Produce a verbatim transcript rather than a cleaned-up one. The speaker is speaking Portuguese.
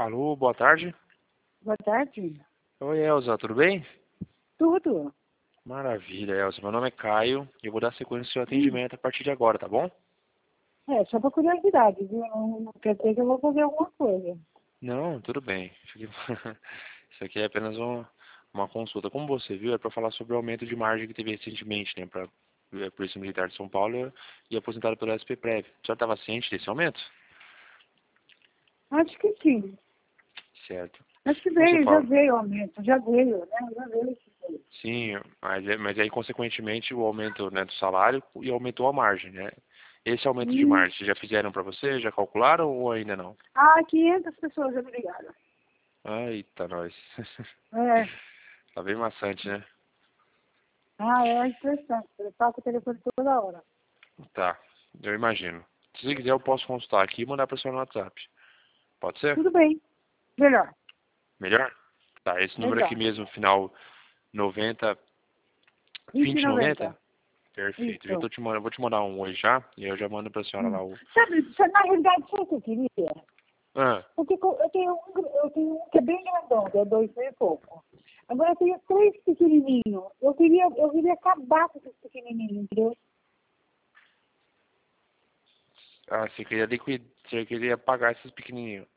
Alô, boa tarde. Boa tarde. Oi, Elza, tudo bem? Tudo. Maravilha, Elza. Meu nome é Caio e eu vou dar sequência ao seu Hum. atendimento a partir de agora, tá bom? É, só por curiosidade, viu? Não, não quer dizer que eu vou fazer alguma coisa. Não, tudo bem. Fique- Isso aqui é apenas um- uma consulta. Como você viu, é para falar sobre o aumento de margem que teve recentemente, né, para a Polícia Militar de São Paulo e aposentado pelo S P Prev. O senhor estava ciente desse aumento? Acho que sim. Certo. Acho que Como você veio, já fala? veio o aumento, já veio, né? Já veio esse veio. Sim, mas, é- mas aí, consequentemente, o aumento, né, do salário e aumentou a margem, né? Esse aumento de Hum. margem, já fizeram para você? Já calcularam ou ainda não? Ah, quinhentas pessoas já me ligaram. Eita, nós. É. Tá bem maçante, né? Ah, é interessante. Eu toco o telefone toda hora. Tá, eu imagino. Se você quiser, eu posso consultar aqui e mandar para o senhor no WhatsApp. Pode ser? Tudo bem. Melhor. Melhor? Tá, esse número aqui Melhor. mesmo, final noventa, vinte e vinte noventa? noventa. Perfeito. Já Isso. tô te mandando, vou te mandar um hoje já, e aí eu já mando para a senhora Hum. lá o... Sabe, sabe, na realidade, sabe o que eu queria? Ah, Porque co- eu tenho um, gr- eu tenho um que é bem grandão, que é dois mil e pouco. Agora eu tenho três pequenininhos. Eu queria, eu queria acabar com esses pequenininhos, entendeu? ah, você queria liquid... você queria pagar esses pequenininhos.